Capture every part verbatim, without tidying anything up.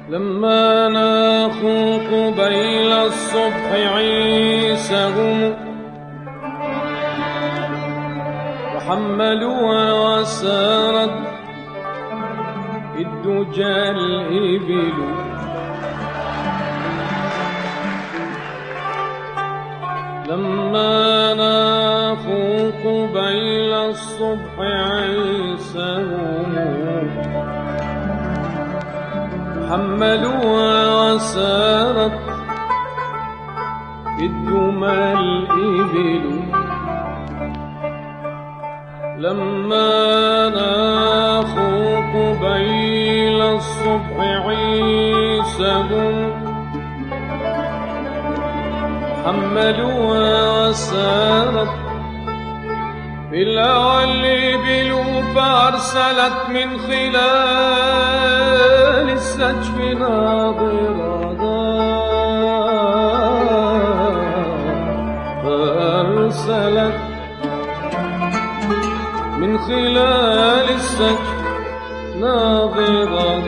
لما ناخوا قبيل الصبح عيسهم وحملوها وسارت الدجى الإبل لما ناخوا قبيل الصبح عيسهم حملوها وسارت الدمى الإبل لما ناخوا قبيل الصبح عيسهم حملوها وسارت بالهوى الإبل فأرسلت من خلال السجف ناظرة فأرسلت من خلال السجف ناظرة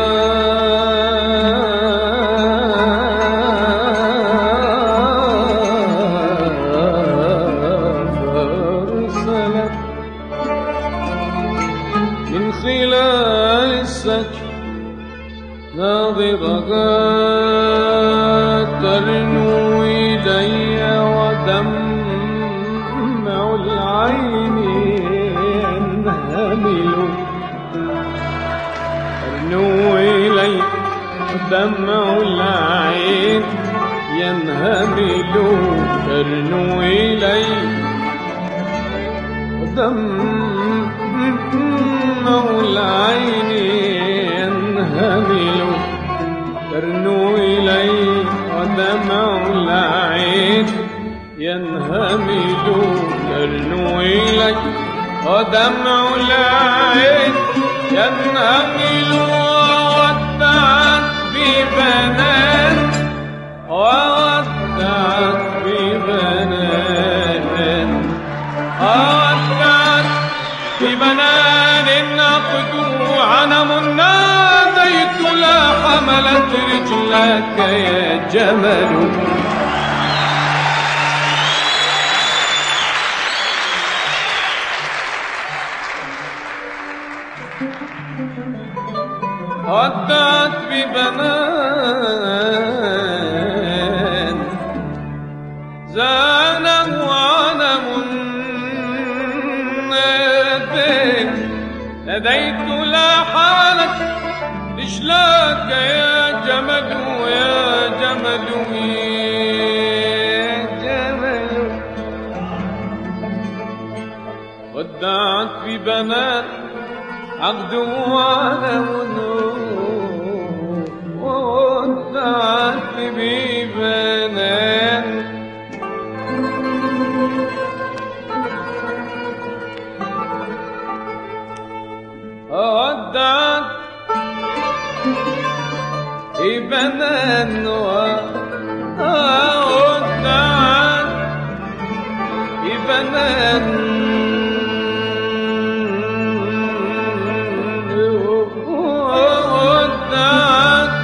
خلال السجف ناظرة ترنو إلي ودمع العين ينهمل ترنو إلي ودمع العين ينهمل ترنو إلي ودمع العين ينهمل ترنو إلي ودمع العين ينهمل ترنو إلي ودمع العين ينهمل وودعت ببنان وودعت ببنان وودعت ببنان نقدو عنم ناديت لا حملت رجلك يا جمل ودعت ببنان زانه عنم ناديت لا حملت رجلاك يا جمل يا جمل يا جمل ودعت ببنات عقد وانا ونور ودعت ببنات ودعت ببنان ودعت ببنان ودعت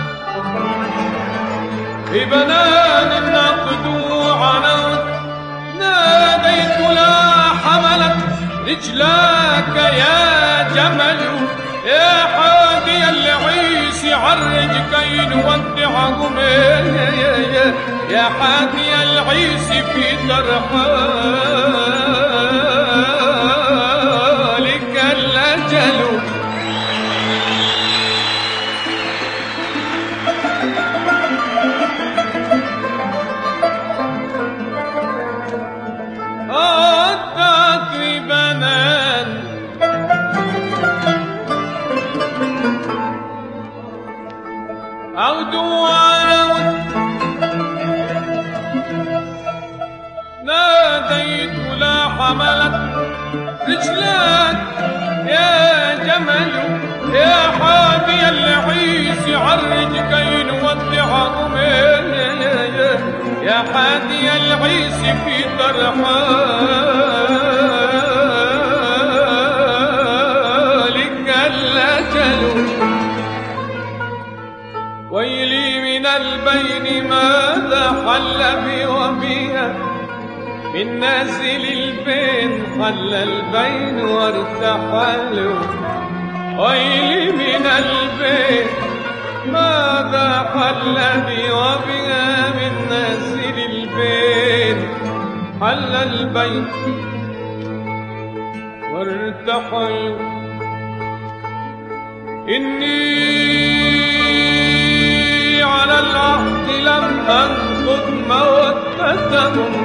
ببنان النقد عنوت ناديت لا حملت رجلاك يا جمل يا حادي العيس عرج كي نودعهم يا حادي العيس في ترحالك الأجل ودعت ببنان عودوا عنوت ناديت لا حملت رجلاك يا جمل يا حادي العيس عرج كي نودعهم يا حادي العيس في ترحالك الأجل البين ماذا حل بي وبيها من نازل البين حل البين وارتحل ويلي من البين ماذا حل بي وبها من نازل البين حل البين وارتحل إني على العهد لم أنقض مودتهم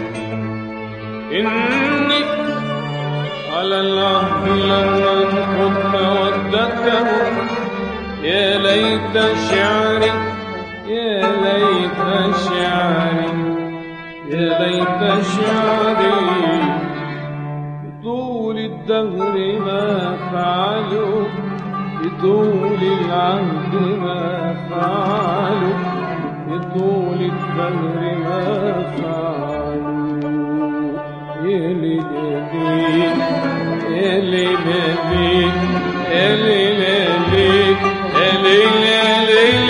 إني على العهد لم أنقض مودتهم يا ليت شعري يا ليت شعري يا ليت شعري بطول الدهر ما فعلوا بطول العهد ما فعلوا بطول الدهر ما فعلوا يا ليل يا ليل يا ليل يا ليل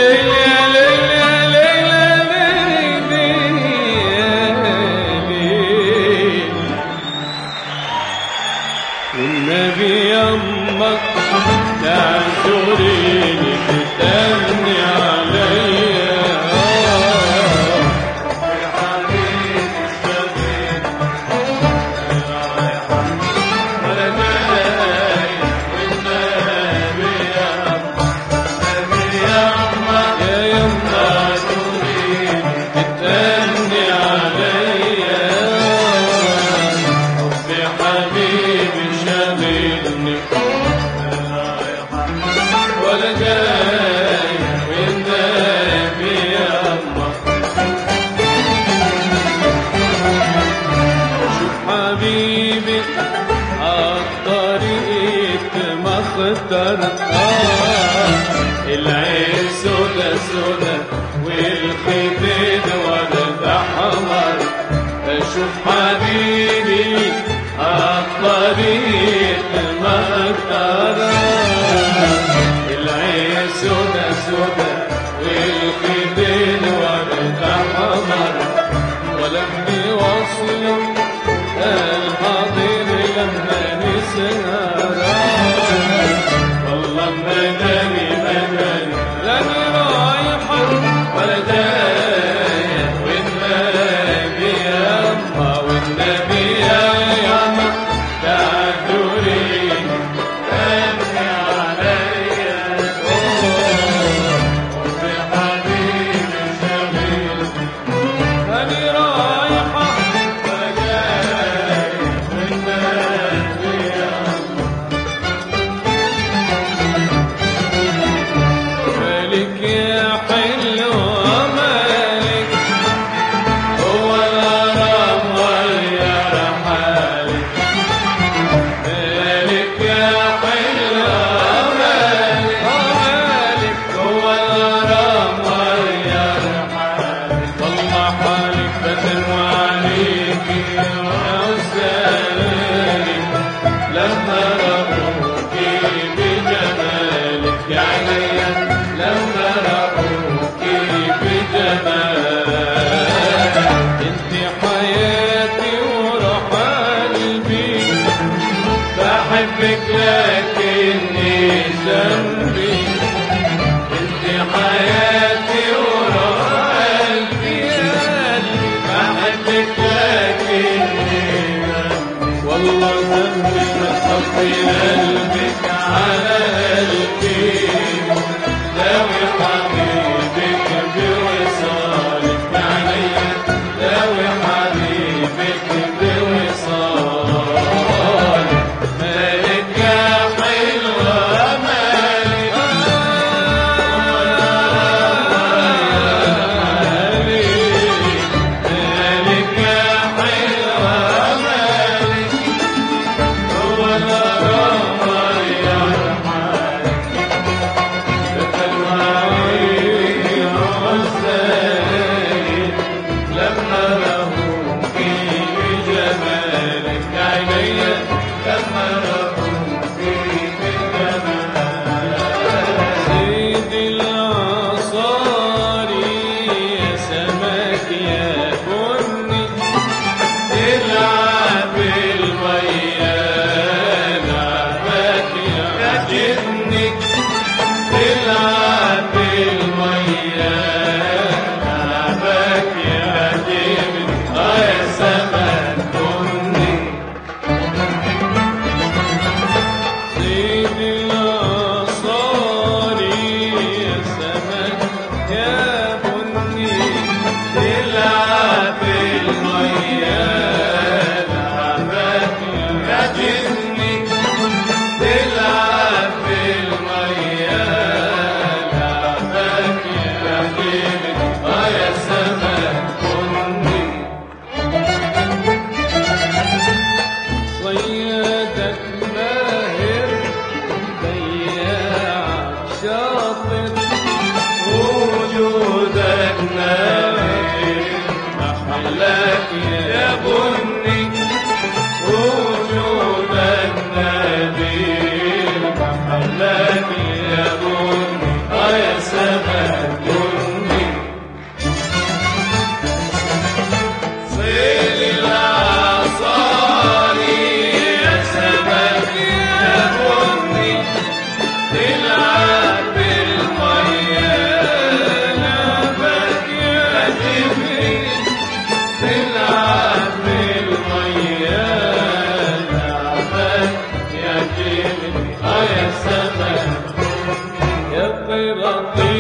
والنبي يمك تعذريني تتمني عليا يا حبيبي الشبيب ولا نايم والنبي يمك يا يمك تريني تتمني عليا حبي حبيبي شبيبني ولا جاي والنبي يما شوف حبيبي عالطريق ما اختار آه العين سودا سودا والخدود ورد احمر شوف حبيبي عالطريق ما اختار العين سودا سودا والخدين ورد احمر ولم يوصل الحاضر لما نسهر والله مداني مداني لاني رايحة ولا جاية والنبي يما والنبي يما تعذريني تمني عليا يعجبني تلعب بالمية لعبك يعجبني اه يا سمك بني زين العصاري يا سمك يا بني تلعب بالمية لعبك يعجبني تلعب بالمية لعبك يعجبني اه يا سمك بني صيادك ماهر بياعك شاطر وجودك نادر محلك يا بني وجودك نادر محلك يا بني اه يا سمك بني صيد العصاري يا سمك يا بني تلعب بالمية لعبك يعجبني تلعب بالمية لعبك يعجبني اه يا سمك يا قراطي